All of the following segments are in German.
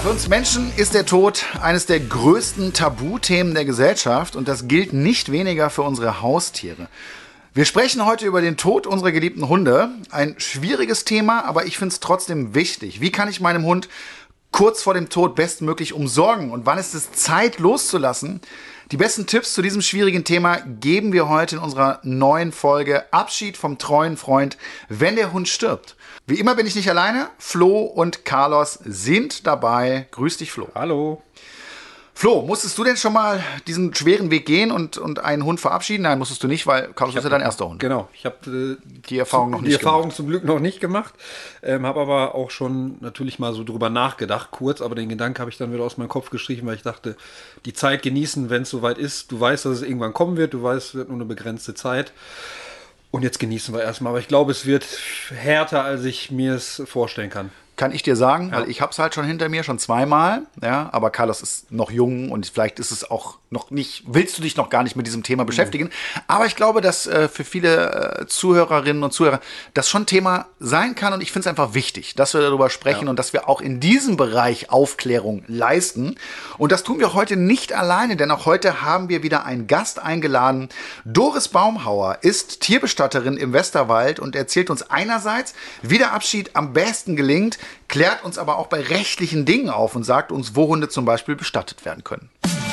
Für uns Menschen ist der Tod eines der größten Tabuthemen der Gesellschaft und das gilt nicht weniger für unsere Haustiere. Wir sprechen heute über den Tod unserer geliebten Hunde. Ein schwieriges Thema, aber ich finde es trotzdem wichtig. Wie kann ich meinem Hund kurz vor dem Tod bestmöglich umsorgen und wann ist es Zeit loszulassen? Die besten Tipps zu diesem schwierigen Thema geben wir heute in unserer neuen Folge Abschied vom treuen Freund, wenn der Hund stirbt. Wie immer bin ich nicht alleine. Flo und Carlos sind dabei. Grüß dich, Flo. Hallo. Flo, musstest du denn schon mal diesen schweren Weg gehen und einen Hund verabschieden? Nein, musstest du nicht, weil Carlos ist ja dein erster Hund. Genau, ich habe die Erfahrung noch nicht gemacht. Zum Glück noch nicht gemacht. Habe aber auch schon natürlich mal so drüber nachgedacht, kurz, aber den Gedanken habe ich dann wieder aus meinem Kopf gestrichen, weil ich dachte, die Zeit genießen, wenn es soweit ist. Du weißt, dass es irgendwann kommen wird, du weißt, es wird nur eine begrenzte Zeit. Und jetzt genießen wir erstmal. Aber ich glaube, es wird härter, als ich mir es vorstellen kann. Kann ich dir sagen, weil ich habe es halt schon hinter mir, schon zweimal, ja, aber Carlos ist noch jung und vielleicht ist es auch noch nicht, willst du dich noch gar nicht mit diesem Thema beschäftigen, aber ich glaube, dass für viele Zuhörerinnen und Zuhörer das schon Thema sein kann und ich finde es einfach wichtig, dass wir darüber sprechen und dass wir auch in diesem Bereich Aufklärung leisten und das tun wir heute nicht alleine, denn auch heute haben wir wieder einen Gast eingeladen. Doris Baumhauer ist Tierbestatterin im Westerwald und erzählt uns einerseits, wie der Abschied am besten gelingt, klärt uns aber auch bei rechtlichen Dingen auf und sagt uns, wo Hunde zum Beispiel bestattet werden können.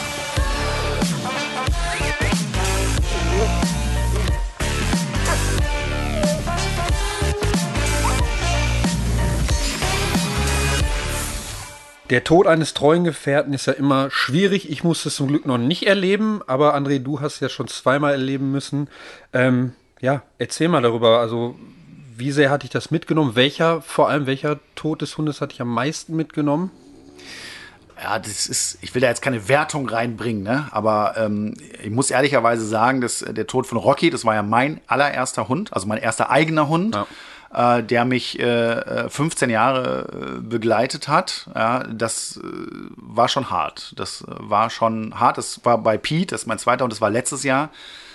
Der Tod eines treuen Gefährten ist ja immer schwierig. Ich musste es zum Glück noch nicht erleben, aber André, du hast es ja schon zweimal erleben müssen. Erzähl mal darüber, also wie sehr hatte ich das mitgenommen? Welcher Tod des Hundes hatte ich am meisten mitgenommen? Ja, ich will da jetzt keine Wertung reinbringen, ne? Aber ich muss ehrlicherweise sagen, dass der Tod von Rocky, das war ja mein allererster Hund, also mein erster eigener Hund, der mich 15 Jahre begleitet hat. Ja, das war schon hart. Das war bei Pete, das ist mein zweiter Hund, das war letztes Jahr.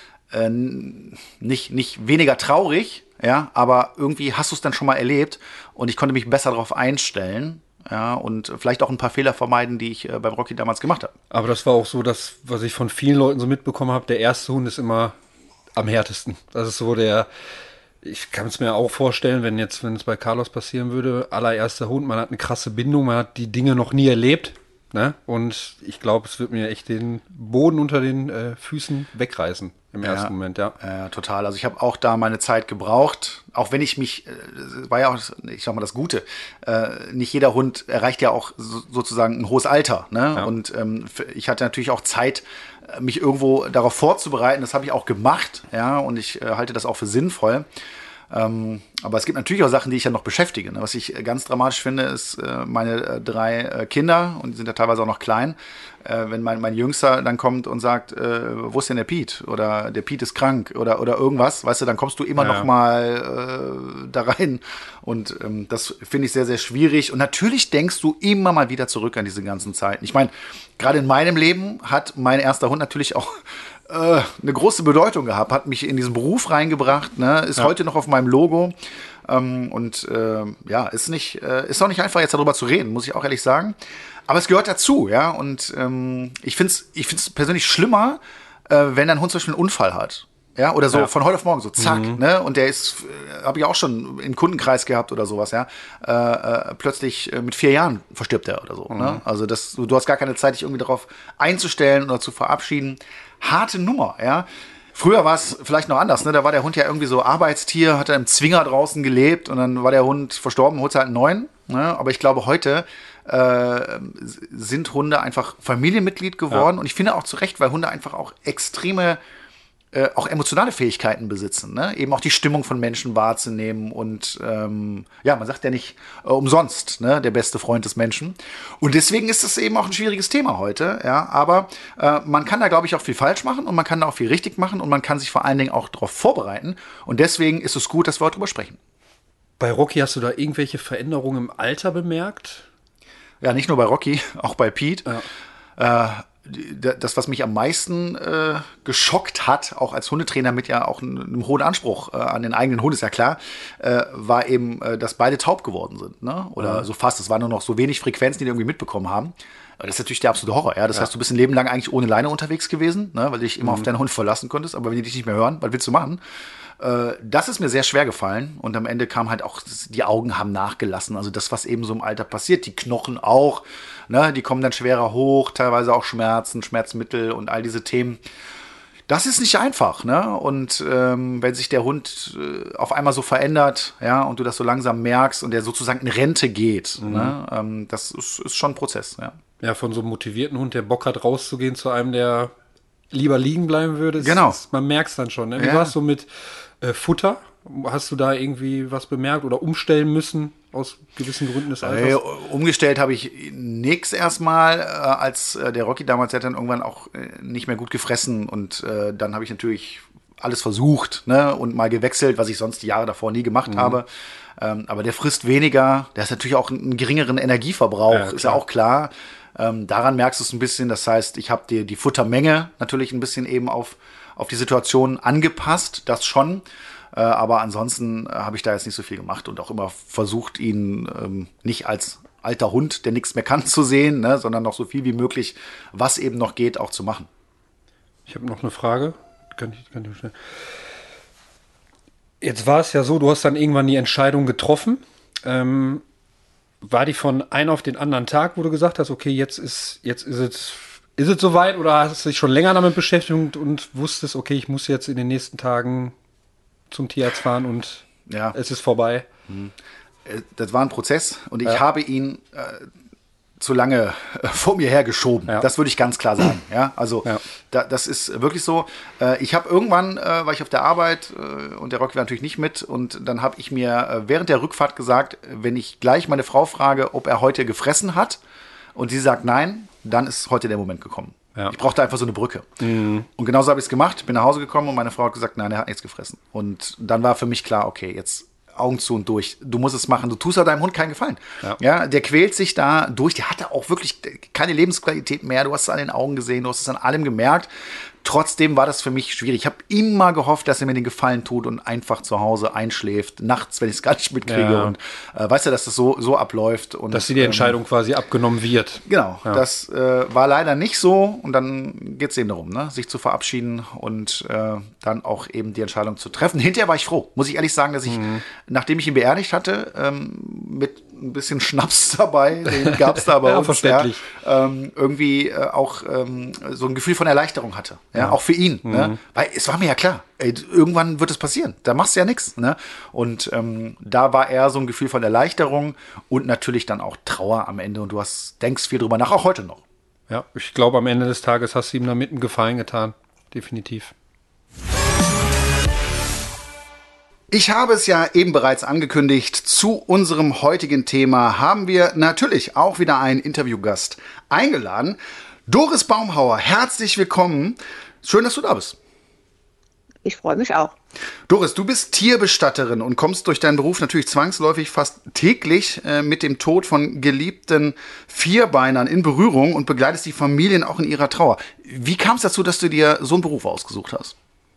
Nicht weniger traurig, ja, aber irgendwie hast du es dann schon mal erlebt und ich konnte mich besser darauf einstellen, ja, und vielleicht auch ein paar Fehler vermeiden, die ich beim Rocky damals gemacht habe. Aber das war auch so, das, was ich von vielen Leuten so mitbekommen habe, der erste Hund ist immer am härtesten. Das ist so ich kann es mir auch vorstellen, wenn es bei Carlos passieren würde, allererster Hund, man hat eine krasse Bindung, man hat die Dinge noch nie erlebt. Ne? Und ich glaube, es wird mir echt den Boden unter den Füßen wegreißen im ersten Moment, ja. Total. Also ich habe auch da meine Zeit gebraucht, auch wenn ich mich, war ja auch, ich sag mal, das Gute, nicht jeder Hund erreicht ja auch sozusagen ein hohes Alter. Ne? Ja. Und ich hatte natürlich auch Zeit, mich irgendwo darauf vorzubereiten. Das habe ich auch gemacht, ja, und ich halte das auch für sinnvoll. Aber es gibt natürlich auch Sachen, die ich ja noch beschäftige. Ne? Was ich ganz dramatisch finde, ist meine 3 Kinder, und die sind ja teilweise auch noch klein, wenn mein Jüngster dann kommt und sagt, wo ist denn der Pete? Oder der Pete ist krank oder irgendwas, weißt du, dann kommst du immer noch mal da rein. Und das finde ich sehr, sehr schwierig. Und natürlich denkst du immer mal wieder zurück an diese ganzen Zeiten. Ich meine, gerade in meinem Leben hat mein erster Hund natürlich auch eine große Bedeutung gehabt, hat mich in diesen Beruf reingebracht, ne? Ist heute noch auf meinem Logo ist auch nicht einfach jetzt darüber zu reden, muss ich auch ehrlich sagen, aber es gehört dazu, ja, und ich find's persönlich schlimmer, wenn ein Hund zum Beispiel einen Unfall hat, ja, oder so von heute auf morgen, so zack, ne, und der ist, habe ich auch schon im Kundenkreis gehabt oder sowas, ja, plötzlich mit 4 Jahren verstirbt er oder so, ne, also du hast gar keine Zeit, dich irgendwie darauf einzustellen oder zu verabschieden. Harte Nummer, ja. Früher war es vielleicht noch anders, ne? Da war der Hund ja irgendwie so Arbeitstier, hat er im Zwinger draußen gelebt und dann war der Hund verstorben, holst halt einen neuen. Ne? Aber ich glaube, heute sind Hunde einfach Familienmitglied geworden und ich finde auch zu Recht, weil Hunde einfach auch extreme auch emotionale Fähigkeiten besitzen, ne? Eben auch die Stimmung von Menschen wahrzunehmen und man sagt ja nicht umsonst, ne? Der beste Freund des Menschen. Und deswegen ist es eben auch ein schwieriges Thema heute, ja, aber man kann da, glaube ich, auch viel falsch machen und man kann da auch viel richtig machen und man kann sich vor allen Dingen auch darauf vorbereiten und deswegen ist es gut, dass wir heute drüber sprechen. Bei Rocky hast du da irgendwelche Veränderungen im Alter bemerkt? Ja, nicht nur bei Rocky, auch bei Pete. Ja. das, was mich am meisten geschockt hat, auch als Hundetrainer mit ja auch einem hohen Anspruch an den eigenen Hund, ist ja klar, war eben, dass beide taub geworden sind. Ne? Oder so fast. Es waren nur noch so wenig Frequenzen, die irgendwie mitbekommen haben. Das ist natürlich der absolute Horror. Ja? Das heißt, du bist ein Leben lang eigentlich ohne Leine unterwegs gewesen, ne? Weil du dich immer auf deinen Hund verlassen konntest. Aber wenn die dich nicht mehr hören, was willst du machen? Das ist mir sehr schwer gefallen. Und am Ende kam halt auch, die Augen haben nachgelassen. Also das, was eben so im Alter passiert. Die Knochen auch. Ne? Die kommen dann schwerer hoch. Teilweise auch Schmerzen, Schmerzmittel und all diese Themen. Das ist nicht einfach, ne? Und wenn sich der Hund auf einmal so verändert, ja, und du das so langsam merkst und der sozusagen in Rente geht, ne? Das ist schon ein Prozess, ja. Ja, von so einem motivierten Hund, der Bock hat, rauszugehen, zu einem, der lieber liegen bleiben würde. Genau. Man merkt es dann schon. Ne? Wie war es so mit Futter? Hast du da irgendwie was bemerkt oder umstellen müssen aus gewissen Gründen des Alters? Umgestellt habe ich nix erstmal, als der Rocky damals, der hat dann irgendwann auch nicht mehr gut gefressen und dann habe ich natürlich alles versucht, ne, und mal gewechselt, was ich sonst die Jahre davor nie gemacht habe. Aber der frisst weniger, der hat natürlich auch einen geringeren Energieverbrauch, ist ja auch klar. Daran merkst du es ein bisschen, das heißt, ich habe die Futtermenge natürlich ein bisschen eben auf die Situation angepasst, das schon. Aber ansonsten habe ich da jetzt nicht so viel gemacht und auch immer versucht, ihn nicht als alter Hund, der nichts mehr kann, zu sehen, ne, sondern noch so viel wie möglich, was eben noch geht, auch zu machen. Ich habe noch eine Frage. Kann ich stellen. Jetzt war es ja so, du hast dann irgendwann die Entscheidung getroffen. War die von einem auf den anderen Tag, wo du gesagt hast, okay, jetzt ist es soweit, oder hast du dich schon länger damit beschäftigt und wusstest, okay, ich muss jetzt in den nächsten Tagen zum Tierarzt fahren und es ist vorbei? Das war ein Prozess und ich habe ihn zu lange vor mir hergeschoben. Ja. Das würde ich ganz klar sagen. Ja, also das ist wirklich so. Ich habe irgendwann, war ich auf der Arbeit und der Rocky war natürlich nicht mit und dann habe ich mir während der Rückfahrt gesagt, wenn ich gleich meine Frau frage, ob er heute gefressen hat und sie sagt nein, dann ist heute der Moment gekommen. Ja. Ich brauchte einfach so eine Brücke. Und genauso habe ich es gemacht. Bin nach Hause gekommen und meine Frau hat gesagt, nein, er hat nichts gefressen. Und dann war für mich klar, okay, jetzt Augen zu und durch. Du musst es machen. Du tust ja deinem Hund keinen Gefallen. Ja, der quält sich da durch. Der hatte auch wirklich keine Lebensqualität mehr. Du hast es an den Augen gesehen. Du hast es an allem gemerkt. Trotzdem war das für mich schwierig. Ich habe immer gehofft, dass er mir den Gefallen tut und einfach zu Hause einschläft. Nachts, wenn ich es gar nicht mitkriege. Ja. Und weißt du, dass das so abläuft. Und, dass die Entscheidung quasi abgenommen wird. Genau. Ja. Das war leider nicht so. Und dann geht es eben darum, ne? Sich zu verabschieden und dann auch eben die Entscheidung zu treffen. Hinterher war ich froh. Muss ich ehrlich sagen, dass ich, nachdem ich ihn beerdigt hatte, mit ein bisschen Schnaps dabei, den gab es da bei uns, verständlich. Irgendwie auch so ein Gefühl von Erleichterung hatte. Ja, auch für ihn. Ne? Weil es war mir ja klar, ey, irgendwann wird es passieren. Da machst du ja nichts. Ne? Und da war eher so ein Gefühl von Erleichterung und natürlich dann auch Trauer am Ende. Und du denkst viel drüber nach, auch heute noch. Ja, ich glaube, am Ende des Tages hast du ihm damit einen Gefallen getan. Definitiv. Ich habe es ja eben bereits angekündigt, zu unserem heutigen Thema haben wir natürlich auch wieder einen Interviewgast eingeladen. Doris Baumhauer, herzlich willkommen. Schön, dass du da bist. Ich freue mich auch. Doris, du bist Tierbestatterin und kommst durch deinen Beruf natürlich zwangsläufig fast täglich mit dem Tod von geliebten Vierbeinern in Berührung und begleitest die Familien auch in ihrer Trauer. Wie kam es dazu, dass du dir so einen Beruf ausgesucht hast?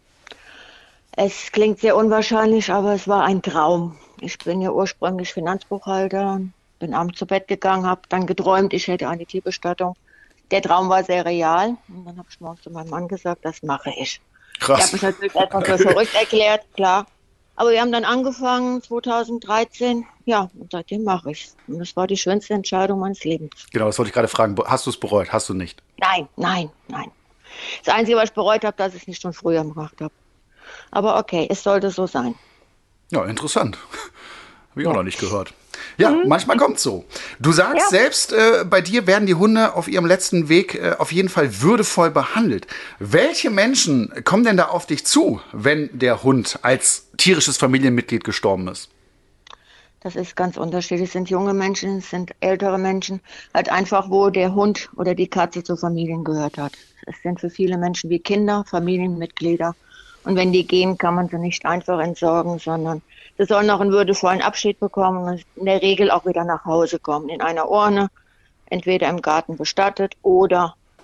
Es klingt sehr unwahrscheinlich, aber es war ein Traum. Ich bin ja ursprünglich Finanzbuchhalter, bin abends zu Bett gegangen, habe dann geträumt, ich hätte eine Tierbestattung. Der Traum war sehr real und dann habe ich morgens zu meinem Mann gesagt, das mache ich. Krass. Ich habe mich natürlich erstmal für verrückt erklärt, klar. Aber wir haben dann angefangen, 2013, ja, und seitdem mache ich es. Und das war die schönste Entscheidung meines Lebens. Genau, das wollte ich gerade fragen. Hast du es bereut? Hast du nicht? Nein. Das Einzige, was ich bereut habe, dass ich es nicht schon früher gemacht habe. Aber okay, es sollte so sein. Ja, interessant. Habe ich auch noch nicht gehört. Ja, manchmal kommt es so. Du sagst selbst, bei dir werden die Hunde auf ihrem letzten Weg auf jeden Fall würdevoll behandelt. Welche Menschen kommen denn da auf dich zu, wenn der Hund als tierisches Familienmitglied gestorben ist? Das ist ganz unterschiedlich. Es sind junge Menschen, es sind ältere Menschen, halt einfach, wo der Hund oder die Katze zur Familie gehört hat. Es sind für viele Menschen wie Kinder, Familienmitglieder. Und wenn die gehen, kann man sie nicht einfach entsorgen, sondern sie sollen noch einen würdevollen Abschied bekommen und in der Regel auch wieder nach Hause kommen. In einer Urne, entweder im Garten bestattet oder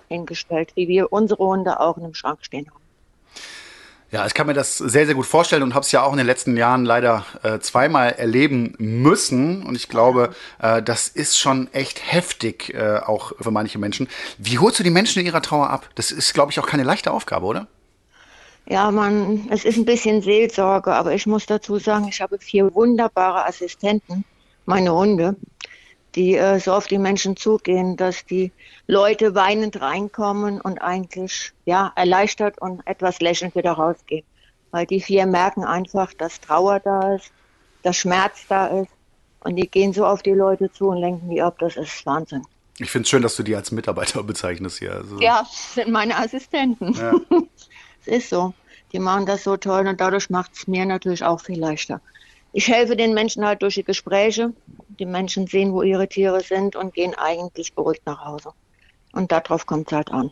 hingestellt, wie wir unsere Hunde auch in einem Schrank stehen haben. Ja, ich kann mir das sehr, sehr gut vorstellen und habe es ja auch in den letzten Jahren leider zweimal erleben müssen. Und ich glaube, das ist schon echt heftig, auch für manche Menschen. Wie holst du die Menschen in ihrer Trauer ab? Das ist, glaube ich, auch keine leichte Aufgabe, oder? Ja, es ist ein bisschen Seelsorge, aber ich muss dazu sagen, ich habe 4 wunderbare Assistenten, meine Hunde, die so auf die Menschen zugehen, dass die Leute weinend reinkommen und eigentlich ja erleichtert und etwas lächelnd wieder rausgehen. Weil die 4 merken einfach, dass Trauer da ist, dass Schmerz da ist und die gehen so auf die Leute zu und lenken die ab. Das ist Wahnsinn. Ich finde es schön, dass du die als Mitarbeiter bezeichnest hier. Also, Ja, das sind meine Assistenten. ja. Es ist so. Die machen das so toll und dadurch macht es mir natürlich auch viel leichter. Ich helfe den Menschen halt durch die Gespräche. Die Menschen sehen, wo ihre Tiere sind und gehen eigentlich beruhigt nach Hause. Und darauf kommt es halt an.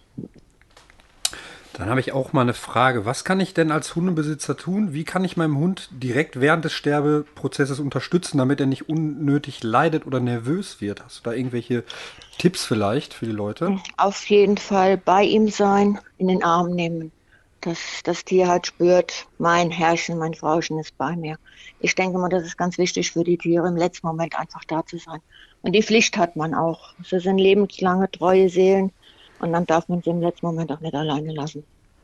Dann habe ich auch mal eine Frage. Was kann ich denn als Hundebesitzer tun? Wie kann ich meinem Hund direkt während des Sterbeprozesses unterstützen, damit er nicht unnötig leidet oder nervös wird? Hast du da irgendwelche Tipps vielleicht für die Leute? Auf jeden Fall bei ihm sein, in den Arm nehmen. Dass das Tier halt spürt, mein Herrchen, mein Frauchen ist bei mir. Ich denke mal, das ist ganz wichtig für die Tiere, im letzten Moment einfach da zu sein. Und die Pflicht hat man auch. Das sind lebenslange, treue Seelen. Und dann darf man sie im letzten Moment auch nicht alleine lassen.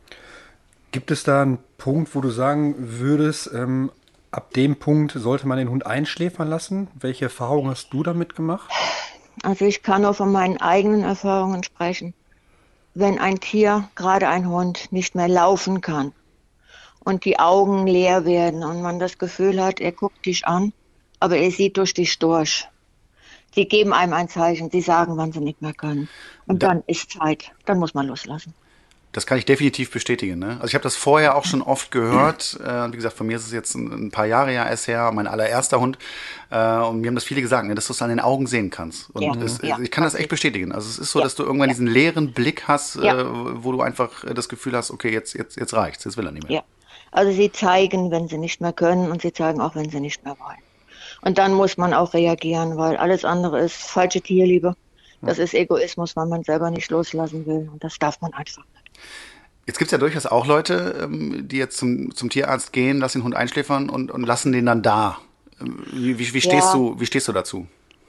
Gibt es da einen Punkt, wo du sagen würdest, ab dem Punkt sollte man den Hund einschläfern lassen? Welche Erfahrungen hast du damit gemacht? Also ich kann nur von meinen eigenen Erfahrungen sprechen. Wenn ein Tier, gerade ein Hund, nicht mehr laufen kann und die Augen leer werden und man das Gefühl hat, er guckt dich an, aber er sieht durch dich durch. Sie geben einem ein Zeichen, sie sagen, wann sie nicht mehr können. Und dann ist Zeit, dann muss man loslassen. Das kann ich definitiv bestätigen. Ne? Also ich habe das vorher auch schon oft gehört. Wie gesagt, von mir ist es jetzt ein paar Jahre ja erst her, mein allererster Hund. Und mir haben das viele gesagt, ne, dass du es an den Augen sehen kannst. Und ich kann das echt bestätigen. Also es ist so, dass du irgendwann diesen leeren Blick hast, wo du einfach das Gefühl hast, okay, jetzt reicht's, jetzt will er nicht mehr. Ja, also sie zeigen, wenn sie nicht mehr können und sie zeigen auch, wenn sie nicht mehr wollen. Und dann muss man auch reagieren, weil alles andere ist falsche Tierliebe. Das ist Egoismus, weil man selber nicht loslassen will. Und das darf man einfach nicht. Jetzt gibt es ja durchaus auch Leute, die jetzt zum Tierarzt gehen, lassen den Hund einschläfern und lassen den dann da. Wie stehst du dazu?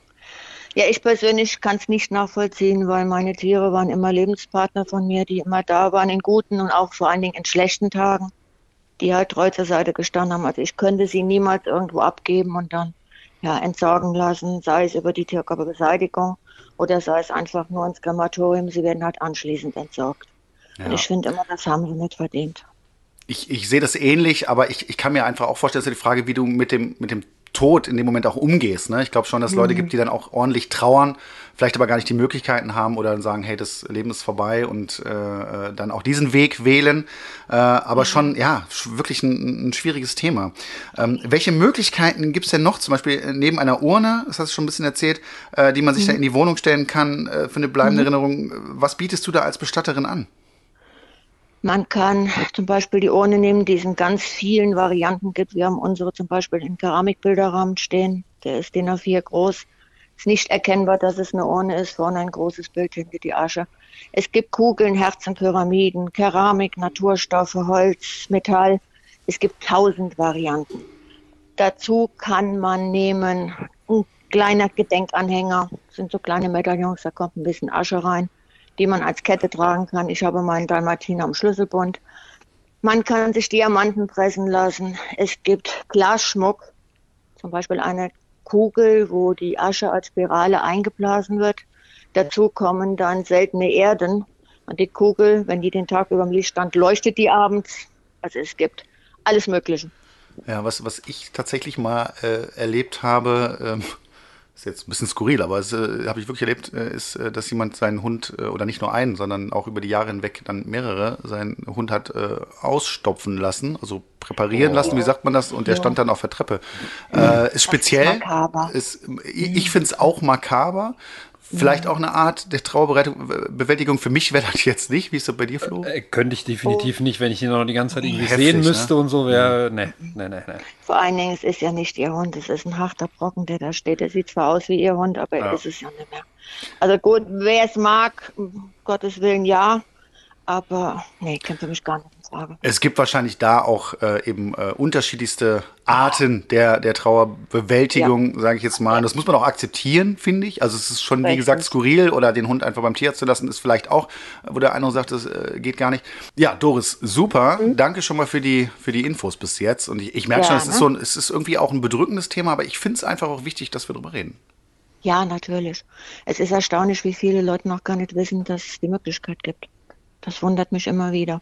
Ja, ich persönlich kann es nicht nachvollziehen, weil meine Tiere waren immer Lebenspartner von mir, die immer da waren in guten und auch vor allen Dingen in schlechten Tagen, die halt treu zur Seite gestanden haben. Also ich könnte sie niemals irgendwo abgeben und dann entsorgen lassen, sei es über die Tierkörperbeseitigung oder sei es einfach nur ins Krematorium. Sie werden halt anschließend entsorgt. Ja. Und ich finde immer, das haben sie nicht verdient. Ich sehe das ähnlich, aber ich kann mir einfach auch vorstellen, dass die Frage, wie du mit dem Tod in dem Moment auch umgehst. Ne? Ich glaube schon, dass es Leute gibt, die dann auch ordentlich trauern, vielleicht aber gar nicht die Möglichkeiten haben oder dann sagen, hey, das Leben ist vorbei und dann auch diesen Weg wählen. Aber schon, ja, wirklich ein schwieriges Thema. Welche Möglichkeiten gibt es denn noch, zum Beispiel neben einer Urne, das hast du schon ein bisschen erzählt, die man sich da in die Wohnung stellen kann für eine bleibende Erinnerung? Was bietest du da als Bestatterin an? Man kann zum Beispiel die Urne nehmen, die es in ganz vielen Varianten gibt. Wir haben unsere zum Beispiel in Keramikbilderrahmen stehen. Der ist DIN A4 groß. Ist nicht erkennbar, dass es eine Urne ist. Vorne ein großes Bild hinter die Asche. Es gibt Kugeln, Herzen, Pyramiden, Keramik, Naturstoffe, Holz, Metall. Es gibt 1000 Varianten. Dazu kann man nehmen ein kleiner Gedenkanhänger. Das sind so kleine Medaillons, da kommt ein bisschen Asche rein, die man als Kette tragen kann. Ich habe meinen Dalmatiner am Schlüsselbund. Man kann sich Diamanten pressen lassen. Es gibt Glasschmuck, zum Beispiel eine Kugel, wo die Asche als Spirale eingeblasen wird. Dazu kommen dann seltene Erden. Und die Kugel, wenn die den Tag über im Licht stand, leuchtet die abends. Also es gibt alles Mögliche. Ja, was ich tatsächlich mal erlebt habe, ist jetzt ein bisschen skurril, aber es habe ich wirklich erlebt, ist, dass jemand seinen Hund, oder nicht nur einen, sondern auch über die Jahre hinweg dann mehrere, seinen Hund hat ausstopfen lassen, also präparieren lassen, wie sagt man das? Und der stand dann auf der Treppe. Ist speziell. Makaber. Ich finde es auch makaber, Vielleicht auch eine Art der Trauerbewältigung. Für mich wäre das jetzt nicht. Wie ist das bei dir, Flo? Könnte ich definitiv nicht, wenn ich ihn noch die ganze Zeit irgendwie Heftig, sehen müsste, ne? Und so wäre. Nee. Vor allen Dingen, es ist ja nicht ihr Hund, es ist ein harter Brocken, der da steht. Er sieht zwar aus wie ihr Hund, aber er ist es ja nicht mehr. Also gut, wer es mag, um Gottes Willen ja, aber nee, kommt für mich gar nicht in Frage. Es gibt wahrscheinlich da auch unterschiedlichste Arten der Trauerbewältigung, sage ich jetzt mal. Und das muss man auch akzeptieren, finde ich. Also es ist schon, wie gesagt, skurril, oder den Hund einfach beim Tierarzt zu lassen, ist vielleicht auch, wo der eine sagt, das geht gar nicht. Ja, Doris, super. Danke schon mal für die Infos bis jetzt. Und ich merke schon, es ist irgendwie auch ein bedrückendes Thema, aber ich finde es einfach auch wichtig, dass wir drüber reden. Ja, natürlich. Es ist erstaunlich, wie viele Leute noch gar nicht wissen, dass es die Möglichkeit gibt. Das wundert mich immer wieder.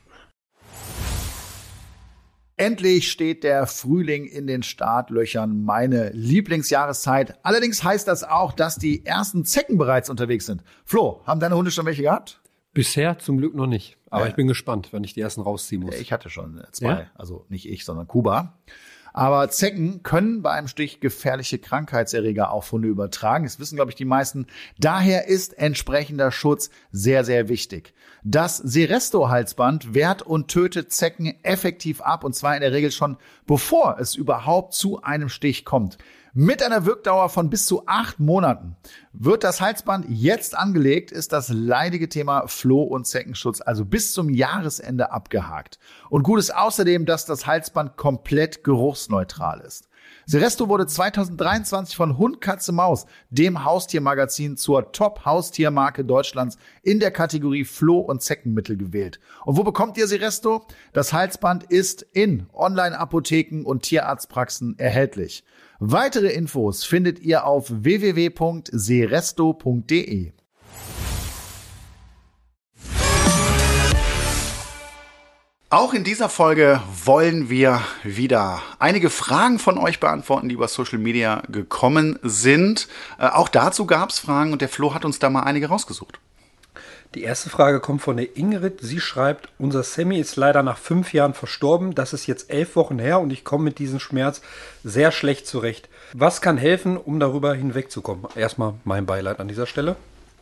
Endlich steht der Frühling in den Startlöchern, meine Lieblingsjahreszeit. Allerdings heißt das auch, dass die ersten Zecken bereits unterwegs sind. Flo, haben deine Hunde schon welche gehabt? Bisher zum Glück noch nicht. Aber ich bin gespannt, wenn ich die ersten rausziehen muss. Ich hatte schon 2. Also nicht ich, sondern Kuba. Aber Zecken können bei einem Stich gefährliche Krankheitserreger auf Hunde übertragen. Das wissen, glaube ich, die meisten. Daher ist entsprechender Schutz sehr, sehr wichtig. Das Seresto-Halsband wehrt und tötet Zecken effektiv ab, und zwar in der Regel schon, bevor es überhaupt zu einem Stich kommt. Mit einer Wirkdauer von bis zu 8 Monaten. Wird das Halsband jetzt angelegt, ist das leidige Thema Floh- und Zeckenschutz also bis zum Jahresende abgehakt. Und gut ist außerdem, dass das Halsband komplett geruchsneutral ist. Seresto wurde 2023 von Hund, Katze, Maus, dem Haustiermagazin, zur Top-Haustiermarke Deutschlands in der Kategorie Floh- und Zeckenmittel gewählt. Und wo bekommt ihr Seresto? Das Halsband ist in Online-Apotheken und Tierarztpraxen erhältlich. Weitere Infos findet ihr auf www.seresto.de. Auch in dieser Folge wollen wir wieder einige Fragen von euch beantworten, die über Social Media gekommen sind. Auch dazu gab es Fragen, und der Flo hat uns da mal einige rausgesucht. Die erste Frage kommt von der Ingrid. Sie schreibt: Unser Sammy ist leider nach 5 Jahren verstorben. Das ist jetzt 11 Wochen her und ich komme mit diesem Schmerz sehr schlecht zurecht. Was kann helfen, um darüber hinwegzukommen? Erstmal mein Beileid an dieser Stelle.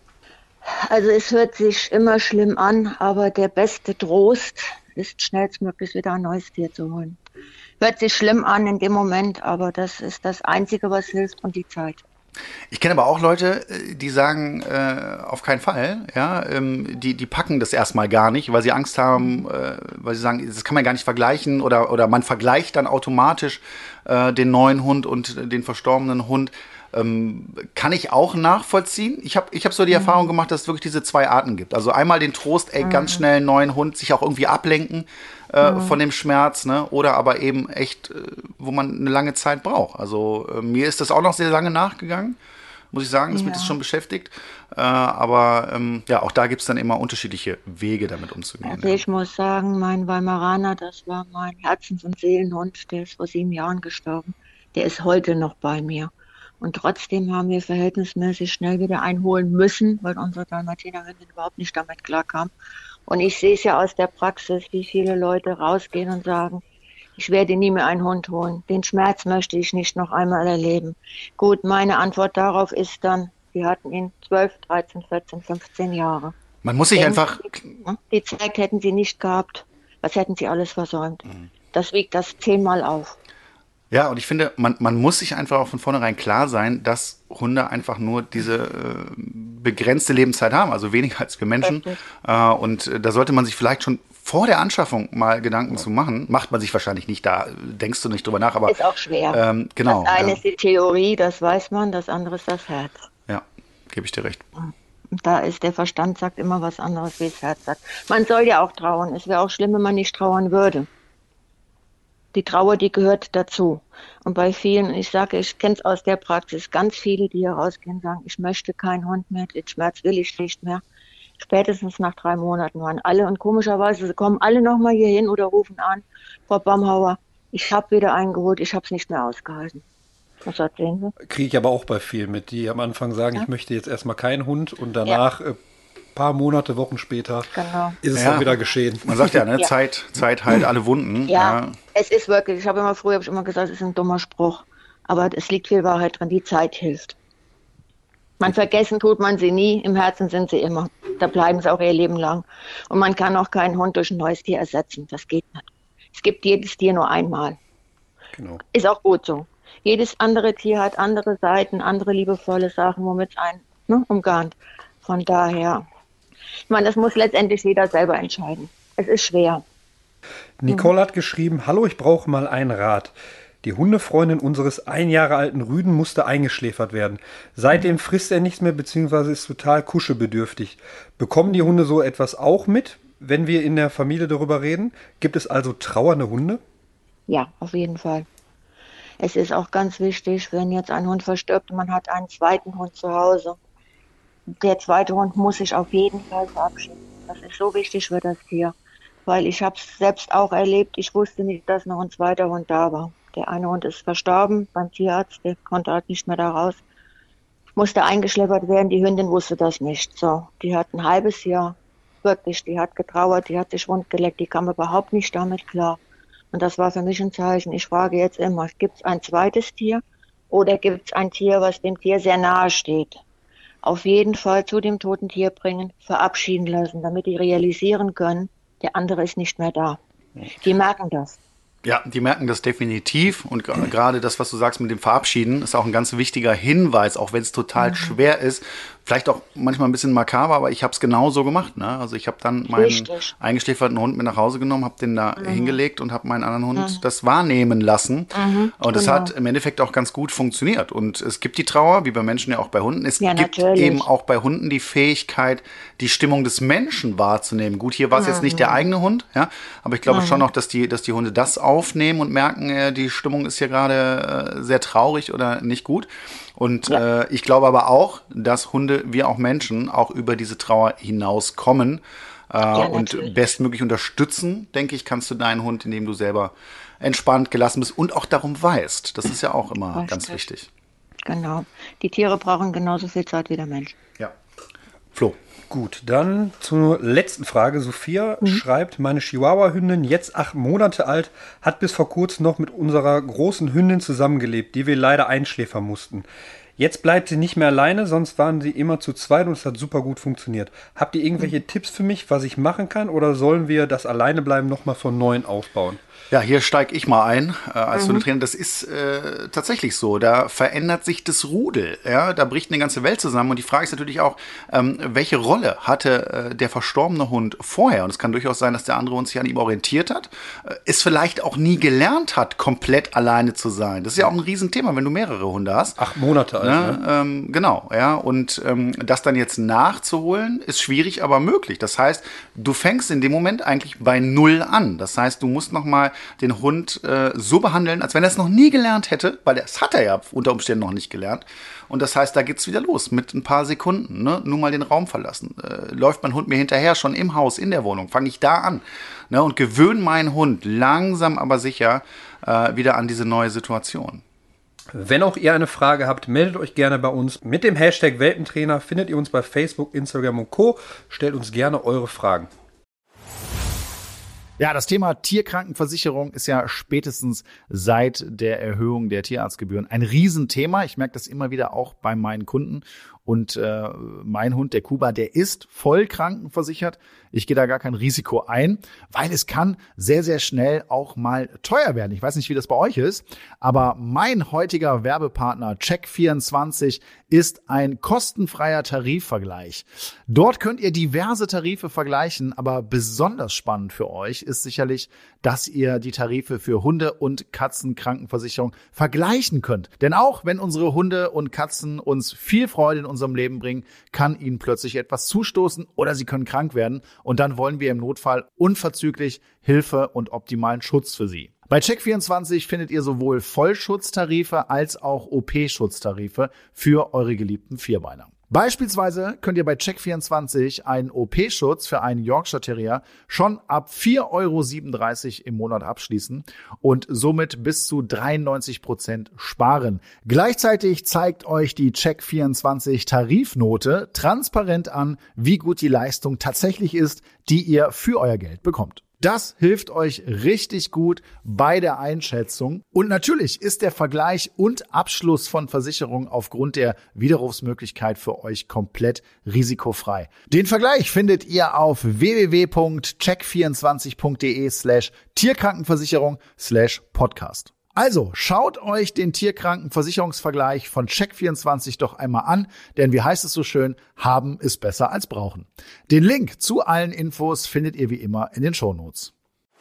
Also es hört sich immer schlimm an, aber der beste Trost ist, schnellstmöglich wieder ein neues Tier zu holen. Hört sich schlimm an in dem Moment, aber das ist das Einzige, was hilft, und die Zeit. Ich kenne aber auch Leute, die sagen, auf keinen Fall, ja, die packen das erstmal gar nicht, weil sie Angst haben, weil sie sagen, das kann man gar nicht vergleichen, oder man vergleicht dann automatisch den neuen Hund und den verstorbenen Hund. Kann ich auch nachvollziehen. Ich hab so die Erfahrung gemacht, dass es wirklich diese 2 Arten gibt. Also einmal den Trost, ganz schnell einen neuen Hund, sich auch irgendwie ablenken von dem Schmerz, ne? Oder aber eben echt, wo man eine lange Zeit braucht. Also mir ist das auch noch sehr lange nachgegangen, muss ich sagen, ist mich das schon beschäftigt. Aber auch da gibt es dann immer unterschiedliche Wege, damit umzugehen. Also ich muss sagen, mein Weimaraner, das war mein Herzens- und Seelenhund, der ist vor 7 Jahren gestorben. Der ist heute noch bei mir. Und trotzdem haben wir verhältnismäßig schnell wieder einholen müssen, weil unsere Dalmatinerin überhaupt nicht damit klarkam. Und ich sehe es ja aus der Praxis, wie viele Leute rausgehen und sagen, ich werde nie mehr einen Hund holen. Den Schmerz möchte ich nicht noch einmal erleben. Gut, meine Antwort darauf ist dann, wir hatten ihn 12, 13, 14, 15 Jahre. Man muss sich einfach... Die Zeit hätten sie nicht gehabt. Was hätten sie alles versäumt? Das wiegt das 10-mal auf. Ja, und ich finde, man muss sich einfach auch von vornherein klar sein, dass Hunde einfach nur diese begrenzte Lebenszeit haben, also weniger als wir Menschen. Und da sollte man sich vielleicht schon vor der Anschaffung mal Gedanken zu machen. Macht man sich wahrscheinlich nicht, da denkst du nicht drüber nach. Aber ist auch schwer. Genau. Das eine ist die Theorie, das weiß man, das andere ist das Herz. Ja, gebe ich dir recht. Und da ist der Verstand sagt immer was anderes, wie das Herz sagt. Man soll ja auch trauern. Es wäre auch schlimm, wenn man nicht trauern würde. Die Trauer, die gehört dazu. Und bei vielen, ich sage, ich kenne es aus der Praxis, ganz viele, die hier rausgehen, sagen, ich möchte keinen Hund mehr, den Schmerz will ich nicht mehr. Spätestens nach 3 Monaten waren alle, und komischerweise, sie kommen alle nochmal hier hin oder rufen an, Frau Bamhauer, ich habe wieder einen geholt, ich habe es nicht mehr ausgehalten. Was erzählen Sie? Kriege ich aber auch bei vielen mit, die am Anfang sagen, ich möchte jetzt erstmal keinen Hund, und danach paar Monate, Wochen später ist es dann wieder geschehen. Man sagt ja, ne, Zeit heilt alle Wunden. Ja, es ist wirklich, früher habe ich immer gesagt, es ist ein dummer Spruch, aber es liegt viel Wahrheit drin, die Zeit hilft. Man vergessen tut man sie nie, im Herzen sind sie immer. Da bleiben sie auch ihr Leben lang. Und man kann auch keinen Hund durch ein neues Tier ersetzen. Das geht nicht. Es gibt jedes Tier nur einmal. Genau. Ist auch gut so. Jedes andere Tier hat andere Seiten, andere liebevolle Sachen, womit es einen umgarnt. Von daher, ich meine, das muss letztendlich jeder selber entscheiden. Es ist schwer. Nicole hat geschrieben, hallo, ich brauche mal einen Rat. Die Hundefreundin unseres 1 Jahre alten Rüden musste eingeschläfert werden. Seitdem frisst er nichts mehr, beziehungsweise ist total kuschelbedürftig. Bekommen die Hunde so etwas auch mit, wenn wir in der Familie darüber reden? Gibt es also trauernde Hunde? Ja, auf jeden Fall. Es ist auch ganz wichtig, wenn jetzt ein Hund verstirbt und man hat einen zweiten Hund zu Hause. Der zweite Hund muss sich auf jeden Fall verabschieden. Das ist so wichtig für das Tier. Weil ich habe es selbst auch erlebt. Ich wusste nicht, dass noch ein zweiter Hund da war. Der eine Hund ist verstorben beim Tierarzt, der konnte halt nicht mehr da raus. Musste eingeschleppert werden, die Hündin wusste das nicht. So, die hat ein halbes Jahr, wirklich, die hat getrauert, die hat sich wundgeleckt, die kam überhaupt nicht damit klar. Und das war für mich ein Zeichen. Ich frage jetzt immer, gibt es ein zweites Tier oder gibt es ein Tier, was dem Tier sehr nahe steht? Auf jeden Fall zu dem toten Tier bringen, verabschieden lassen, damit die realisieren können, der andere ist nicht mehr da. Die merken das. Ja, die merken das definitiv und gerade das, was du sagst mit dem Verabschieden, ist auch ein ganz wichtiger Hinweis, auch wenn es total schwer ist, vielleicht auch manchmal ein bisschen makaber, aber ich habe es genau so gemacht. Ne? Also ich habe dann meinen eingeschläferten Hund mit nach Hause genommen, habe den da hingelegt und habe meinen anderen Hund das wahrnehmen lassen. Und es hat im Endeffekt auch ganz gut funktioniert. Und es gibt die Trauer, wie bei Menschen ja auch bei Hunden. Es gibt eben auch bei Hunden die Fähigkeit, die Stimmung des Menschen wahrzunehmen. Gut, hier war es jetzt nicht der eigene Hund, ja, aber ich glaube schon auch, dass die Hunde das aufnehmen und merken, die Stimmung ist hier gerade sehr traurig oder nicht gut. Und ich glaube aber auch, dass Hunde, wie auch Menschen, auch über diese Trauer hinauskommen und bestmöglich unterstützen, denke ich, kannst du deinen Hund, indem du selber entspannt, gelassen bist und auch darum weißt. Das ist ja auch immer ganz wichtig. Genau. Die Tiere brauchen genauso viel Zeit wie der Mensch. Ja. Flo. Gut, dann zur letzten Frage. Sophia schreibt, meine Chihuahua-Hündin, jetzt 8 Monate alt, hat bis vor kurzem noch mit unserer großen Hündin zusammengelebt, die wir leider einschläfern mussten. Jetzt bleibt sie nicht mehr alleine, sonst waren sie immer zu zweit und es hat super gut funktioniert. Habt ihr irgendwelche Tipps für mich, was ich machen kann, oder sollen wir das Alleinebleiben nochmal von neuem aufbauen? Ja, hier steige ich mal ein als Hundetrainer. Das ist tatsächlich so. Da verändert sich das Rudel. Ja? Da bricht eine ganze Welt zusammen. Und die Frage ist natürlich auch, welche Rolle hatte der verstorbene Hund vorher? Und es kann durchaus sein, dass der andere Hund sich an ihm orientiert hat, es vielleicht auch nie gelernt hat, komplett alleine zu sein. Das ist ja auch ein Riesenthema, wenn du mehrere Hunde hast. 8 Monate alt, ne? Genau, ja. Und das dann jetzt nachzuholen, ist schwierig, aber möglich. Das heißt, du fängst in dem Moment eigentlich bei 0 an. Das heißt, du musst nochmal den Hund so behandeln, als wenn er es noch nie gelernt hätte, weil das hat er ja unter Umständen noch nicht gelernt. Und das heißt, da geht's wieder los mit ein paar Sekunden. Ne? Nur mal den Raum verlassen. Läuft mein Hund mir hinterher schon im Haus, in der Wohnung, fange ich da an. Ne? Und gewöhne meinen Hund langsam, aber sicher wieder an diese neue Situation. Wenn auch ihr eine Frage habt, meldet euch gerne bei uns. Mit dem Hashtag Welpentrainer findet ihr uns bei Facebook, Instagram und Co. Stellt uns gerne eure Fragen. Ja, das Thema Tierkrankenversicherung ist ja spätestens seit der Erhöhung der Tierarztgebühren ein Riesenthema. Ich merke das immer wieder auch bei meinen Kunden. Und mein Hund, der Kuba, der ist voll krankenversichert. Ich gehe da gar kein Risiko ein, weil es kann sehr, sehr schnell auch mal teuer werden. Ich weiß nicht, wie das bei euch ist, aber mein heutiger Werbepartner Check24 ist ein kostenfreier Tarifvergleich. Dort könnt ihr diverse Tarife vergleichen, aber besonders spannend für euch ist sicherlich, dass ihr die Tarife für Hunde- und Katzenkrankenversicherung vergleichen könnt. Denn auch wenn unsere Hunde und Katzen uns viel Freude in unserem Leben bringen, kann ihnen plötzlich etwas zustoßen oder sie können krank werden. Und dann wollen wir im Notfall unverzüglich Hilfe und optimalen Schutz für sie. Bei Check24 findet ihr sowohl Vollschutztarife als auch OP-Schutztarife für eure geliebten Vierbeiner. Beispielsweise könnt ihr bei Check24 einen OP-Schutz für einen Yorkshire Terrier schon ab 4,37 € im Monat abschließen und somit bis zu 93% sparen. Gleichzeitig zeigt euch die Check24 Tarifnote transparent an, wie gut die Leistung tatsächlich ist, die ihr für euer Geld bekommt. Das hilft euch richtig gut bei der Einschätzung. Und natürlich ist der Vergleich und Abschluss von Versicherungen aufgrund der Widerrufsmöglichkeit für euch komplett risikofrei. Den Vergleich findet ihr auf www.check24.de/Tierkrankenversicherung/Podcast. Also schaut euch den Tierkrankenversicherungsvergleich von Check24 doch einmal an, denn wie heißt es so schön, haben ist besser als brauchen. Den Link zu allen Infos findet ihr wie immer in den Shownotes.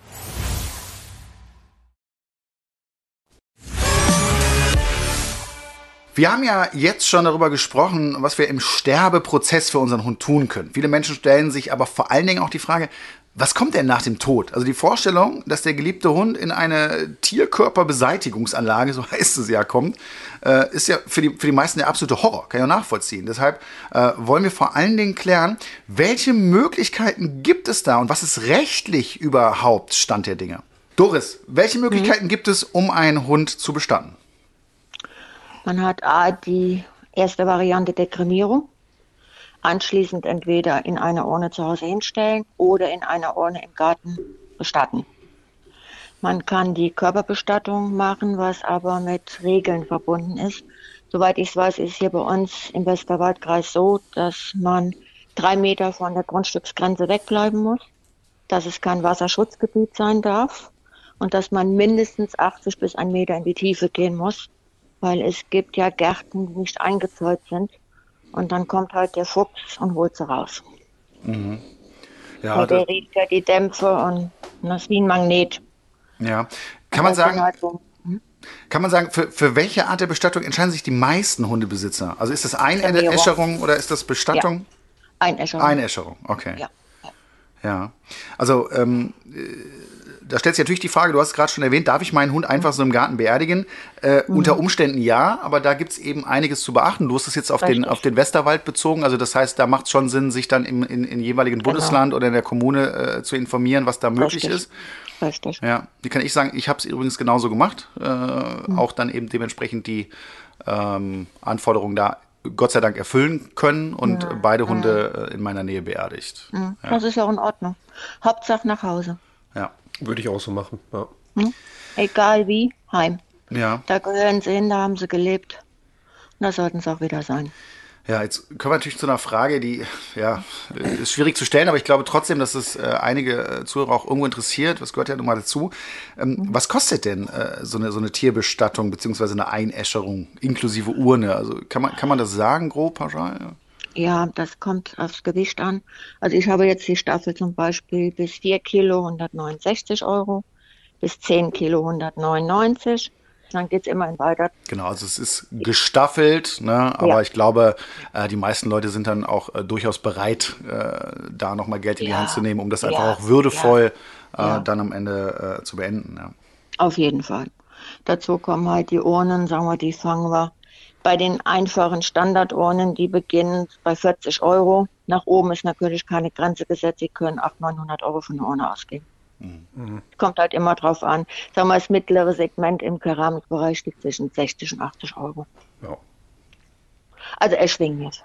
Wir haben ja jetzt schon darüber gesprochen, was wir im Sterbeprozess für unseren Hund tun können. Viele Menschen stellen sich aber vor allen Dingen auch die Frage, was kommt denn nach dem Tod? Also die Vorstellung, dass der geliebte Hund in eine Tierkörperbeseitigungsanlage, so heißt es ja, kommt, ist ja für die meisten der absolute Horror, kann ich auch nachvollziehen. Deshalb wollen wir vor allen Dingen klären, welche Möglichkeiten gibt es da und was ist rechtlich überhaupt Stand der Dinge? Doris, welche Möglichkeiten gibt es, um einen Hund zu bestatten? Man hat die erste Variante der Kremierung. Anschließend entweder in einer Urne zu Hause hinstellen oder in einer Urne im Garten bestatten. Man kann die Körperbestattung machen, was aber mit Regeln verbunden ist. Soweit ich es weiß, ist hier bei uns im Westerwaldkreis so, dass man 3 Meter von der Grundstücksgrenze wegbleiben muss, dass es kein Wasserschutzgebiet sein darf und dass man mindestens 80 bis 1 Meter in die Tiefe gehen muss, weil es gibt ja Gärten, die nicht eingezäunt sind. Und dann kommt halt der Fuchs und holt sie raus. Mhm. Ja, und der riecht ja die Dämpfe und das ist wie ein Magnet. Ja. Kann man sagen, für welche Art der Bestattung entscheiden sich die meisten Hundebesitzer? Also ist das Einäscherung oder ist das Bestattung? Ja. Einäscherung. Einäscherung, okay. Ja. Ja. Also, da stellt sich natürlich die Frage, du hast es gerade schon erwähnt, darf ich meinen Hund einfach so im Garten beerdigen? Unter Umständen ja, aber da gibt es eben einiges zu beachten. Du hast es jetzt auf den Westerwald bezogen, also das heißt, da macht es schon Sinn, sich dann im jeweiligen Bundesland oder in der Kommune zu informieren, was da möglich ist. Richtig. Ja, die kann ich sagen, ich habe es übrigens genauso gemacht, auch dann eben dementsprechend die Anforderungen da Gott sei Dank erfüllen können und beide Hunde in meiner Nähe beerdigt. Ja. Das ist ja auch in Ordnung. Hauptsache nach Hause. Ja. Würde ich auch so machen, ja. Egal wie, heim. Ja. Da gehören sie hin, da haben sie gelebt. Und da sollten sie auch wieder sein. Ja, jetzt kommen wir natürlich zu einer Frage, die ist schwierig zu stellen, aber ich glaube trotzdem, dass es einige Zuhörer auch irgendwo interessiert. Was gehört ja nun mal dazu? Was kostet denn so eine Tierbestattung bzw. eine Einäscherung inklusive Urne? Also kann man das sagen, grob, pauschal? Ja, das kommt aufs Gewicht an. Also ich habe jetzt die Staffel zum Beispiel bis 4 Kilo 169 Euro, bis 10 Kilo 199. Dann geht es immerhin weiter. Genau, also es ist gestaffelt, ne? Aber ich glaube, die meisten Leute sind dann auch durchaus bereit, da nochmal Geld in die Hand zu nehmen, um das einfach auch würdevoll dann am Ende zu beenden. Ja. Auf jeden Fall. Dazu kommen halt die Urnen, sagen wir, die fangen wir bei den einfachen Standardurnen, die beginnen bei 40 Euro. Nach oben ist natürlich keine Grenze gesetzt. Sie können 800-900 Euro für eine Urne ausgeben. Kommt halt immer drauf an. Sagen wir, das mittlere Segment im Keramikbereich liegt zwischen 60 und 80 Euro. Ja. Also erschwinglich.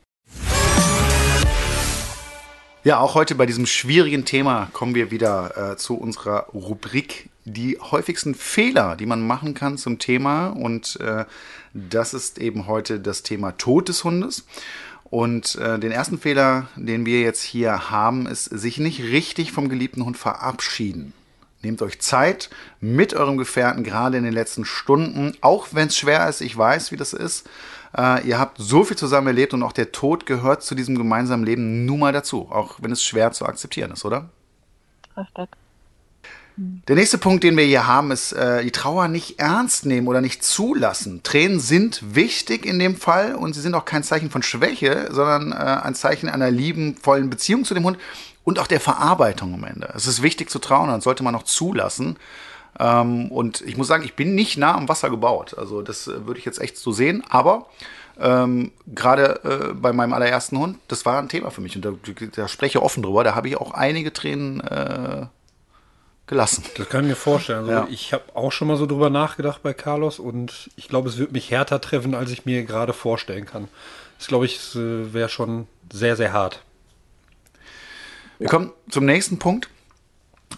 Ja, auch heute bei diesem schwierigen Thema kommen wir wieder zu unserer Rubrik die häufigsten Fehler, die man machen kann zum Thema. Und das ist eben heute das Thema Tod des Hundes. Und den ersten Fehler, den wir jetzt hier haben, ist, sich nicht richtig vom geliebten Hund verabschieden. Nehmt euch Zeit mit eurem Gefährten, gerade in den letzten Stunden, auch wenn es schwer ist, ich weiß, wie das ist. Ihr habt so viel zusammen erlebt und auch der Tod gehört zu diesem gemeinsamen Leben nun mal dazu, auch wenn es schwer zu akzeptieren ist, oder? Richtig. Der nächste Punkt, den wir hier haben, ist die Trauer nicht ernst nehmen oder nicht zulassen. Tränen sind wichtig in dem Fall und sie sind auch kein Zeichen von Schwäche, sondern ein Zeichen einer liebenvollen Beziehung zu dem Hund und auch der Verarbeitung am Ende. Es ist wichtig zu trauern und das sollte man auch zulassen. Und ich muss sagen, ich bin nicht nah am Wasser gebaut. Also das würde ich jetzt echt so sehen. Aber gerade bei meinem allerersten Hund, das war ein Thema für mich. Und da spreche ich offen drüber. Da habe ich auch einige Tränen gelassen. Das kann ich mir vorstellen. Also ich habe auch schon mal so drüber nachgedacht bei Carlos und ich glaube, es wird mich härter treffen, als ich mir gerade vorstellen kann. Das glaube ich, wäre schon sehr, sehr hart. Wir kommen zum nächsten Punkt.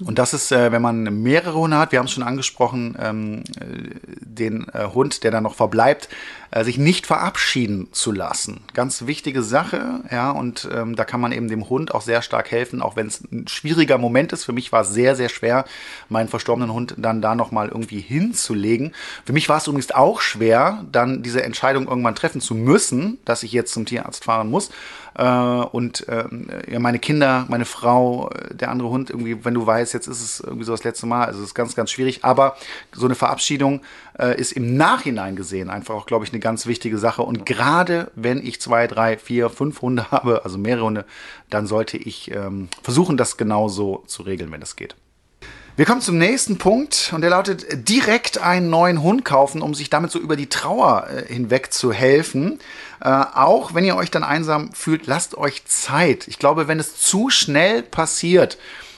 Und das ist, wenn man mehrere Hunde hat, wir haben es schon angesprochen, den Hund, der dann noch verbleibt, sich nicht verabschieden zu lassen. Ganz wichtige Sache, ja, und da kann man eben dem Hund auch sehr stark helfen, auch wenn es ein schwieriger Moment ist. Für mich war es sehr, sehr schwer, meinen verstorbenen Hund dann da nochmal irgendwie hinzulegen. Für mich war es übrigens auch schwer, dann diese Entscheidung irgendwann treffen zu müssen, dass ich jetzt zum Tierarzt fahren muss. Und ja, meine Kinder, meine Frau, der andere Hund, irgendwie, wenn du weißt, jetzt ist es irgendwie so das letzte Mal, also es ist ganz, ganz schwierig, aber so eine Verabschiedung ist im Nachhinein gesehen einfach auch, glaube ich, eine ganz wichtige Sache, und gerade wenn ich 2, 3, 4, 5 Hunde habe, also mehrere Hunde, dann sollte ich versuchen, das genauso zu regeln, wenn das geht. Wir kommen zum nächsten Punkt, und der lautet: direkt einen neuen Hund kaufen, um sich damit so über die Trauer hinweg zu helfen. Auch wenn ihr euch dann einsam fühlt, lasst euch Zeit. Ich glaube, wenn es zu schnell passiert,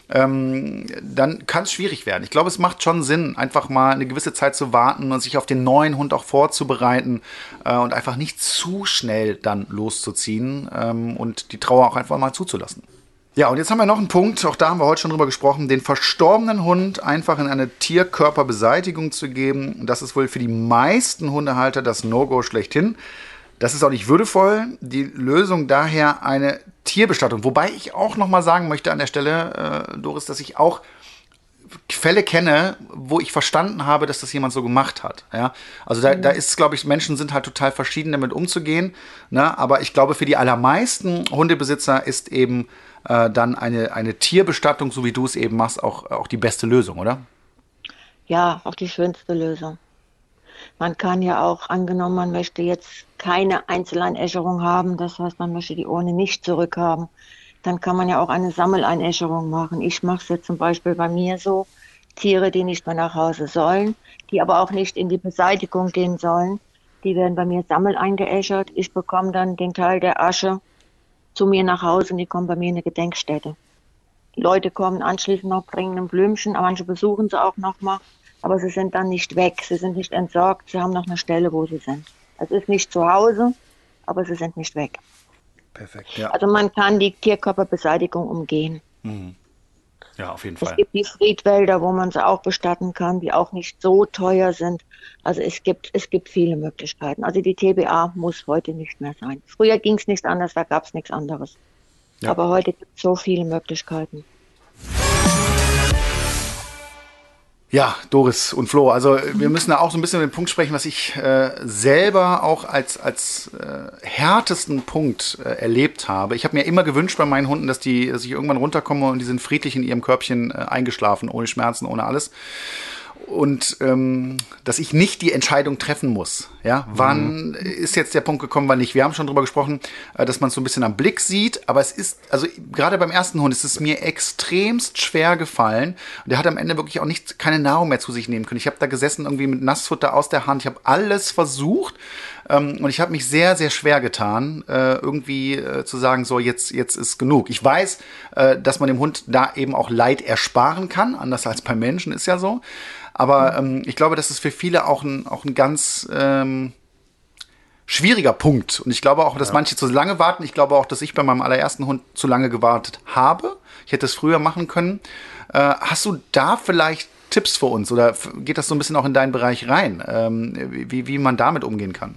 dann kann es schwierig werden. Ich glaube, es macht schon Sinn, einfach mal eine gewisse Zeit zu warten und sich auf den neuen Hund auch vorzubereiten und einfach nicht zu schnell dann loszuziehen und die Trauer auch einfach mal zuzulassen. Ja, und jetzt haben wir noch einen Punkt, auch da haben wir heute schon drüber gesprochen, den verstorbenen Hund einfach in eine Tierkörperbeseitigung zu geben. Das ist wohl für die meisten Hundehalter das No-Go schlechthin. Das ist auch nicht würdevoll. Die Lösung daher eine Tierbestattung. Wobei ich auch noch mal sagen möchte an der Stelle, Doris, dass ich auch Fälle kenne, wo ich verstanden habe, dass das jemand so gemacht hat. Ja? Also da ist, glaube ich, Menschen sind halt total verschieden, damit umzugehen. Ne? Aber ich glaube, für die allermeisten Hundebesitzer ist eben dann eine Tierbestattung, so wie du es eben machst, auch die beste Lösung, oder? Ja, auch die schönste Lösung. Man kann ja auch, angenommen, man möchte jetzt keine Einzeleinäscherung haben, das heißt, man möchte die Urne nicht zurückhaben, dann kann man ja auch eine Sammeleinäscherung machen. Ich mache es jetzt zum Beispiel bei mir so: Tiere, die nicht mehr nach Hause sollen, die aber auch nicht in die Beseitigung gehen sollen, die werden bei mir sammeleingeäschert. Ich bekomme dann den Teil der Asche zu mir nach Hause und die kommen bei mir in eine Gedenkstätte. Leute kommen anschließend noch, bringen ein Blümchen, manche besuchen sie auch nochmal, aber sie sind dann nicht weg, sie sind nicht entsorgt, sie haben noch eine Stelle, wo sie sind. Es ist nicht zu Hause, aber sie sind nicht weg. Perfekt, ja. Also man kann die Tierkörperbeseitigung umgehen. Mhm. Ja, auf jeden Fall. Es gibt die Friedwälder, wo man sie auch bestatten kann, die auch nicht so teuer sind. Also es gibt viele Möglichkeiten. Also die TBA muss heute nicht mehr sein. Früher ging es nicht anders, da gab es nichts anderes. Ja. Aber heute gibt es so viele Möglichkeiten. Ja, Doris und Flo, also wir müssen da auch so ein bisschen über den Punkt sprechen, was ich selber auch als härtesten Punkt erlebt habe. Ich habe mir immer gewünscht bei meinen Hunden, dass ich irgendwann runterkomme und die sind friedlich in ihrem Körbchen eingeschlafen, ohne Schmerzen, ohne alles. Und dass ich nicht die Entscheidung treffen muss. Ja? Wann ist jetzt der Punkt gekommen, wann nicht? Wir haben schon drüber gesprochen, dass man es so ein bisschen am Blick sieht. Aber es ist, also gerade beim ersten Hund ist es mir extremst schwer gefallen. Und der hat am Ende wirklich auch keine Nahrung mehr zu sich nehmen können. Ich habe da gesessen irgendwie mit Nassfutter aus der Hand. Ich habe alles versucht. Und ich habe mich sehr, sehr schwer getan, irgendwie zu sagen, so jetzt ist genug. Ich weiß, dass man dem Hund da eben auch Leid ersparen kann. Anders als beim Menschen, ist ja so. Aber ich glaube, das ist für viele auch ein ganz schwieriger Punkt. Und ich glaube auch, dass manche zu lange warten. Ich glaube auch, dass ich bei meinem allerersten Hund zu lange gewartet habe. Ich hätte es früher machen können. Hast du da vielleicht Tipps für uns? Oder geht das so ein bisschen auch in deinen Bereich rein, wie man damit umgehen kann?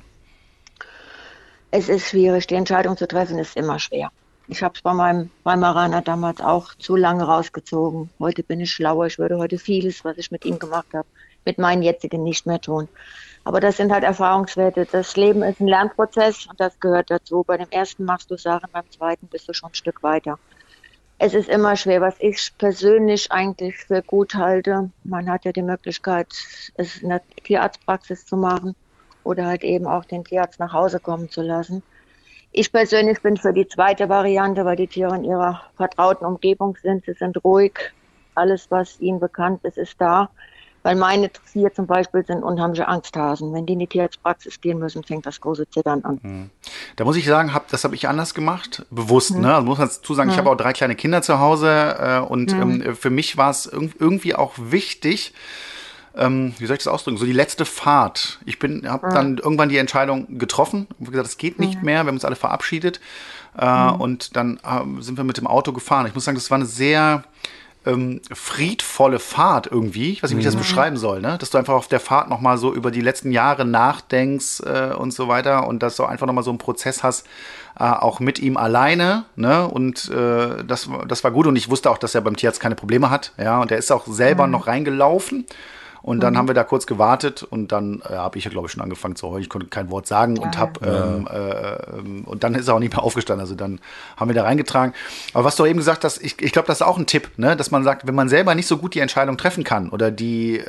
Es ist schwierig. Die Entscheidung zu treffen ist immer schwer. Ich habe es bei meinem Weimaraner damals auch zu lange rausgezogen. Heute bin ich schlauer. Ich würde heute vieles, was ich mit ihm gemacht habe, mit meinen jetzigen nicht mehr tun. Aber das sind halt Erfahrungswerte. Das Leben ist ein Lernprozess und das gehört dazu. Bei dem ersten machst du Sachen, beim zweiten bist du schon ein Stück weiter. Es ist immer schwer, was ich persönlich eigentlich für gut halte. Man hat ja die Möglichkeit, es in der Tierarztpraxis zu machen oder halt eben auch den Tierarzt nach Hause kommen zu lassen. Ich persönlich bin für die zweite Variante, weil die Tiere in ihrer vertrauten Umgebung sind. Sie sind ruhig. Alles, was ihnen bekannt ist, ist da. Weil meine 4 zum Beispiel sind unheimliche Angsthasen. Wenn die in die Tierarztpraxis gehen müssen, fängt das große Zittern an. Da muss ich sagen, das habe ich anders gemacht. Bewusst, ne? Also muss man dazu sagen, ich habe auch 3 kleine Kinder zu Hause. Und für mich war es irgendwie auch wichtig, wie soll ich das ausdrücken, so die letzte Fahrt. Ich habe dann irgendwann die Entscheidung getroffen und gesagt, es geht nicht mehr, wir haben uns alle verabschiedet und dann sind wir mit dem Auto gefahren. Ich muss sagen, das war eine sehr friedvolle Fahrt irgendwie. Ich weiß nicht, wie ich das beschreiben soll, ne? Dass du einfach auf der Fahrt nochmal so über die letzten Jahre nachdenkst und so weiter und dass du einfach nochmal so einen Prozess hast, auch mit ihm alleine, ne? Und das war gut und ich wusste auch, dass er beim Tierarzt keine Probleme hat, ja, und er ist auch selber noch reingelaufen. Und dann haben wir da kurz gewartet und dann habe ich ja, glaube ich, schon angefangen zu heulen. Ich konnte kein Wort sagen und und dann ist er auch nicht mehr aufgestanden. Also dann haben wir da reingetragen. Aber was du eben gesagt hast, ich glaube, das ist auch ein Tipp, ne? Dass man sagt, wenn man selber nicht so gut die Entscheidung treffen kann oder die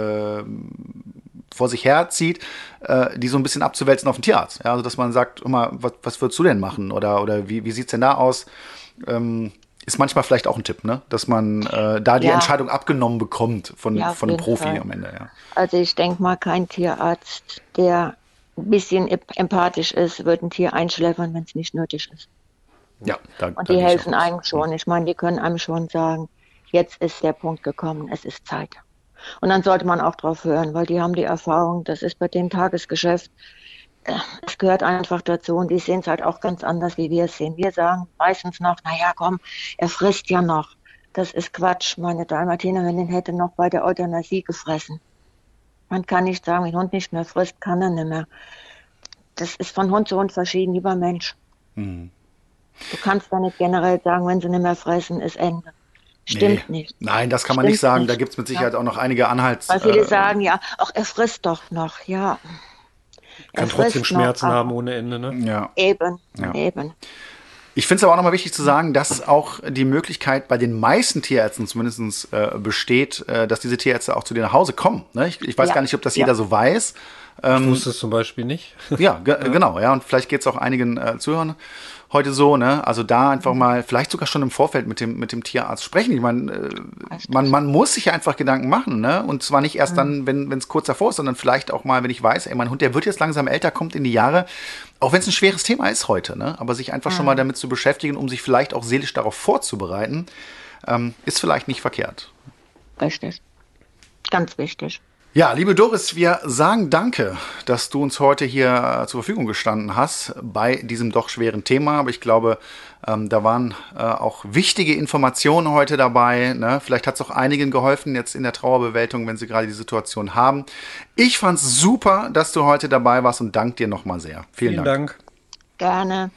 vor sich herzieht, die so ein bisschen abzuwälzen auf den Tierarzt. Ja? Also dass man sagt, immer, was würdest du denn machen? Oder wie sieht es denn da aus? Ist manchmal vielleicht auch ein Tipp, ne? Dass man da die Entscheidung abgenommen bekommt von einem Profi am Ende. Ja. Also ich denke mal, kein Tierarzt, der ein bisschen empathisch ist, wird ein Tier einschläfern, wenn es nicht nötig ist. Ja, und die helfen einem schon. Ich meine, die können einem schon sagen, jetzt ist der Punkt gekommen, es ist Zeit. Und dann sollte man auch drauf hören, weil die haben die Erfahrung, das ist bei dem Tagesgeschäft, es gehört einfach dazu und die sehen es halt auch ganz anders, wie wir es sehen. Wir sagen meistens noch, naja, komm, er frisst ja noch. Das ist Quatsch. Meine Dalmatinerin hätte noch bei der Euthanasie gefressen. Man kann nicht sagen, wenn ein Hund nicht mehr frisst, kann er nicht mehr. Das ist von Hund zu Hund verschieden, wie beim Mensch. Du kannst da nicht generell sagen, wenn sie nicht mehr fressen, ist Ende. Stimmt nicht. Nein, das kann man nicht sagen. Da gibt es mit Sicherheit auch noch einige Anhalts... Weil viele sagen, ja, ach, er frisst doch noch, ja. Kann trotzdem Schmerzen haben ohne Ende, ne? Ja. Eben. Ich finde es aber auch nochmal wichtig zu sagen, dass auch die Möglichkeit bei den meisten Tierärzten zumindest besteht, dass diese Tierärzte auch zu dir nach Hause kommen. Ne? Ich weiß gar nicht, ob das jeder so weiß. Ich wusste es zum Beispiel nicht. Ja, genau. Ja, und vielleicht geht es auch einigen Zuhörern heute so, ne? Also da einfach mal, vielleicht sogar schon im Vorfeld mit dem Tierarzt sprechen. Ich meine, man muss sich ja einfach Gedanken machen, ne? Und zwar nicht erst dann, wenn es kurz davor ist, sondern vielleicht auch mal, wenn ich weiß, ey, mein Hund, der wird jetzt langsam älter, kommt in die Jahre, auch wenn es ein schweres Thema ist heute, ne? Aber sich einfach schon mal damit zu beschäftigen, um sich vielleicht auch seelisch darauf vorzubereiten, ist vielleicht nicht verkehrt. Richtig. Ganz wichtig. Ja, liebe Doris, wir sagen danke, dass du uns heute hier zur Verfügung gestanden hast bei diesem doch schweren Thema. Aber ich glaube, da waren auch wichtige Informationen heute dabei. Ne? Vielleicht hat es auch einigen geholfen jetzt in der Trauerbewältigung, wenn sie gerade die Situation haben. Ich fand es super, dass du heute dabei warst und danke dir nochmal sehr. Vielen Dank. Gerne.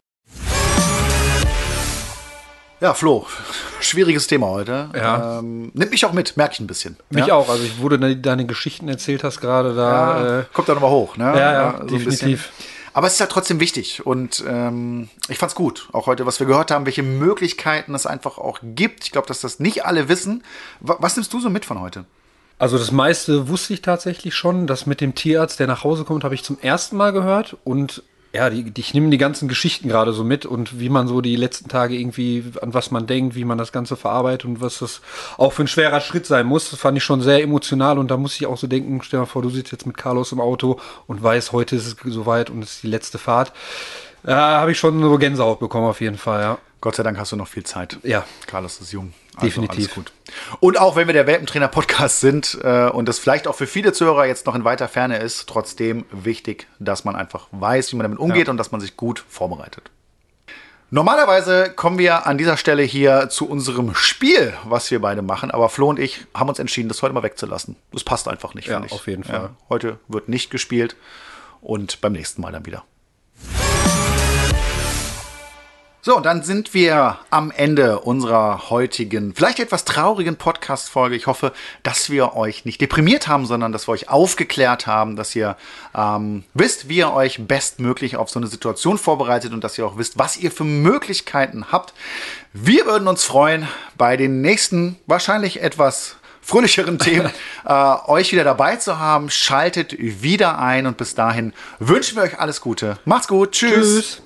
Ja, Flo, schwieriges Thema heute. Ja. Nimmt mich auch mit, merke ich ein bisschen. Mich auch. Also wo du deine Geschichten erzählt hast gerade, da kommt da nochmal hoch. Ne? Ja, so definitiv. Aber es ist ja trotzdem wichtig und ich fand's gut, auch heute, was wir gehört haben, welche Möglichkeiten es einfach auch gibt. Ich glaube, dass das nicht alle wissen. Was nimmst du so mit von heute? Also das meiste wusste ich tatsächlich schon. Das mit dem Tierarzt, der nach Hause kommt, habe ich zum ersten Mal gehört und ja, ich nehme die ganzen Geschichten gerade so mit und wie man so die letzten Tage irgendwie, an was man denkt, wie man das Ganze verarbeitet und was das auch für ein schwerer Schritt sein muss. Das fand ich schon sehr emotional und da muss ich auch so denken, stell dir mal vor, du sitzt jetzt mit Carlos im Auto und weißt, heute ist es soweit und es ist die letzte Fahrt. Da habe ich schon so Gänsehaut bekommen auf jeden Fall, ja. Gott sei Dank hast du noch viel Zeit. Ja. Carlos ist jung. Also definitiv. Alles gut. Und auch wenn wir der Welpentrainer-Podcast sind und das vielleicht auch für viele Zuhörer jetzt noch in weiter Ferne ist, trotzdem wichtig, dass man einfach weiß, wie man damit umgeht und dass man sich gut vorbereitet. Normalerweise kommen wir an dieser Stelle hier zu unserem Spiel, was wir beide machen. Aber Flo und ich haben uns entschieden, das heute mal wegzulassen. Das passt einfach nicht, finde ich. Auf jeden Fall. Ja, heute wird nicht gespielt und beim nächsten Mal dann wieder. So, dann sind wir am Ende unserer heutigen, vielleicht etwas traurigen Podcast-Folge. Ich hoffe, dass wir euch nicht deprimiert haben, sondern dass wir euch aufgeklärt haben, dass ihr wisst, wie ihr euch bestmöglich auf so eine Situation vorbereitet und dass ihr auch wisst, was ihr für Möglichkeiten habt. Wir würden uns freuen, bei den nächsten, wahrscheinlich etwas fröhlicheren Themen euch wieder dabei zu haben. Schaltet wieder ein und bis dahin wünschen wir euch alles Gute. Macht's gut. Tschüss.